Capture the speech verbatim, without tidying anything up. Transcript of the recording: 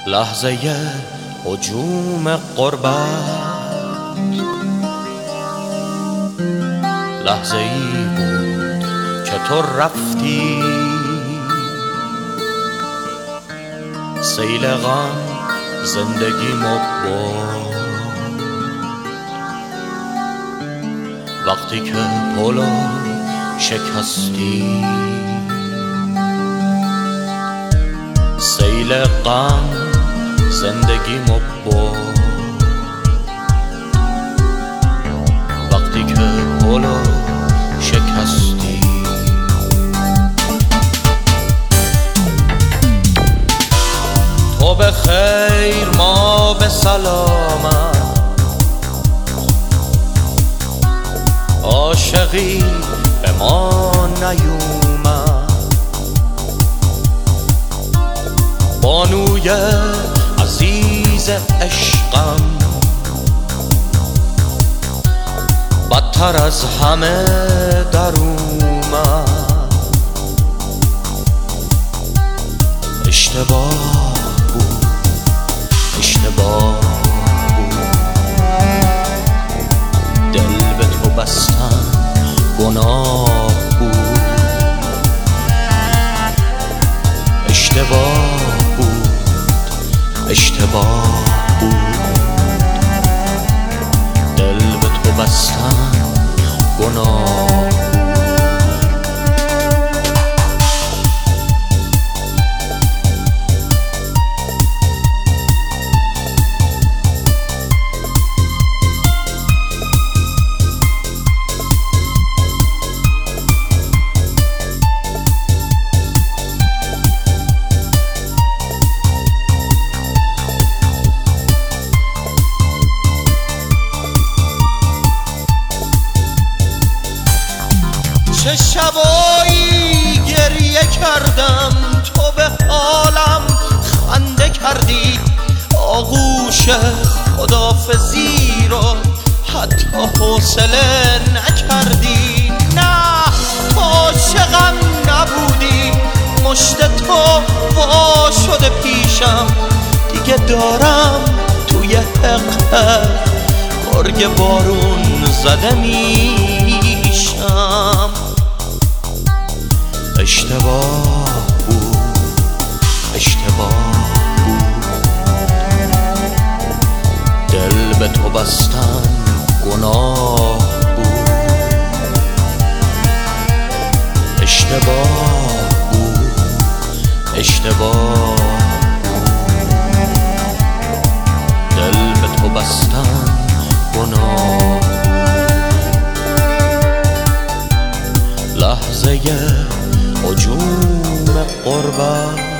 لحظه هجوم غربت، لحظه ای بود که تو رفتی، سیل غم زندگیمو برد. وقتی که پلو شکستی، سیل غم زندگیمو برد. وقتی که پلو شکستی، تو به خیر ما به سلامت، عاشقی به ما نیومد. بانوی عزیز عشقم بدتر از همه در اومد. اشتباه بود، اشتباه بود، دل به تو بستن گناه بود. اشتباه بود، اشتباه بود، دل به تو بستن گناه بود. چه شبایی گریه کردم، تو به حالم خنده کردی. آغوش خداحافظی رو حتی حوصله نکردی. نه تو عاشقم نبودی، مشت تو وا شده پیشم. دیگه دارم توی حقه گرگ بارون زده میشم. اشتباه بود، اشتباه بود، دل به تو بستن گناه بود. اشتباه بود، اشتباه بود، دل به تو بستن گناه. لحظه هجوم غربت،